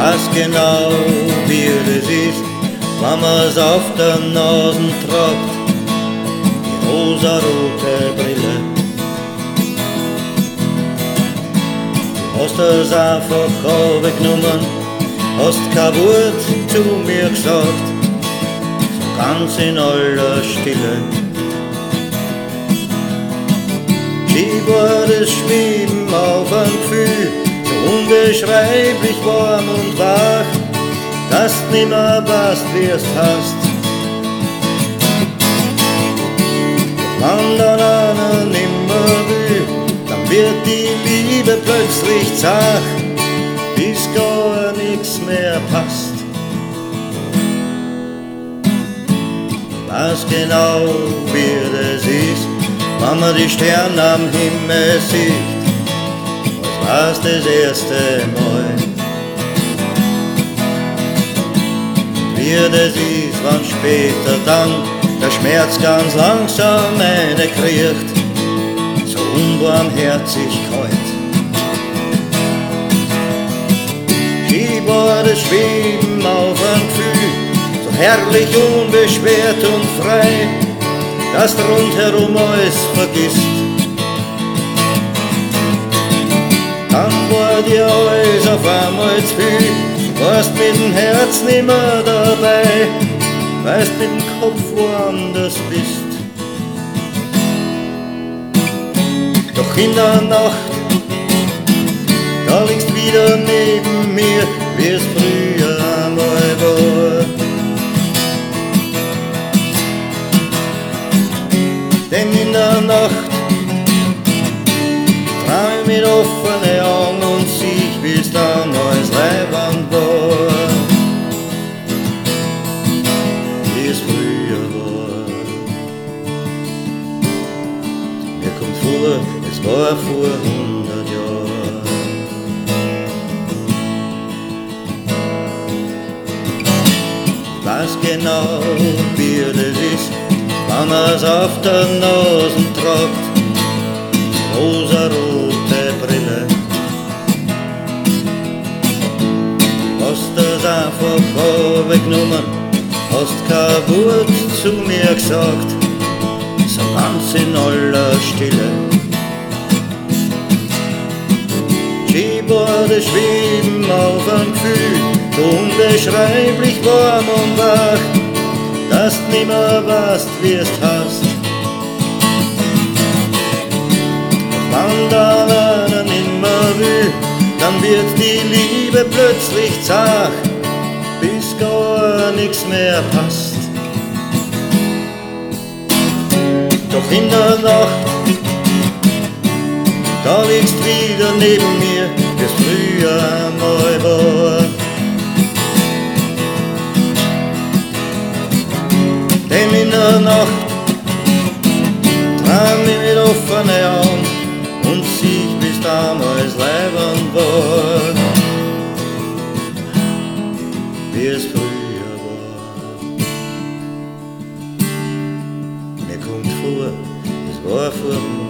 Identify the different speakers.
Speaker 1: weiß genau, wie das ist, wenn man's auf der Nase tragt, die rosarote Brille. Du hast das einfach weggenommen, hast kein Wort zu mir gesagt, so ganz in aller Stille. Wie war das Schweben auf ein Gefühl, so unbeschreiblich warm und wach, dass du nimmer weißt, wie es hast. Wenn dann einer nimmer will, dann wird die Liebe plötzlich zart, bis gar nichts mehr passt. Ich weiß genau, wie das ist, wenn man die Sterne am Himmel sieht, als war's das erste Mal. Wie das ist, wenn später dann der Schmerz ganz langsam eine kriegt, so unbarmherzig kalt. Wie war das Schweben auf ein Gefühl, so herrlich unbeschwert und frei, dass rundherum alles vergisst. Dann war dir alles auf einmal zu viel, warst mit dem Herz nimmer dabei, weißt mit dem Kopf woanders bist. Doch in der Nacht, da liegst wieder neben mir, wie es früher einmal war. Denn in der Nacht trau ich mit offenen Augen und sieh, wie's damals leibend war, wie es früher war. Mir kommt vor, es war vor 100 Jahren. Ich weiß genau, wie das ist, wenn man's auf der Nase tragt, die rosarote Brille. Du hast das einfach weggenommen, hast kein Wort zu mir gesagt, so ganz in aller Stille. Schieb war das Schweben auf ein Gefühl, so unbeschreiblich warm und wach, dass du nimmer weißt, wie es hast. Wenn dann einer nimmer will, dann wird die Liebe plötzlich zart, bis gar nichts mehr passt. Doch in der Nacht, da liegst wieder neben mir, wie's früher einmal war. Denn in der Nacht trau ich mit offenen Augen und sieh, wie's damals leibend war, wie es früher war. Mir kommt vor, es war vor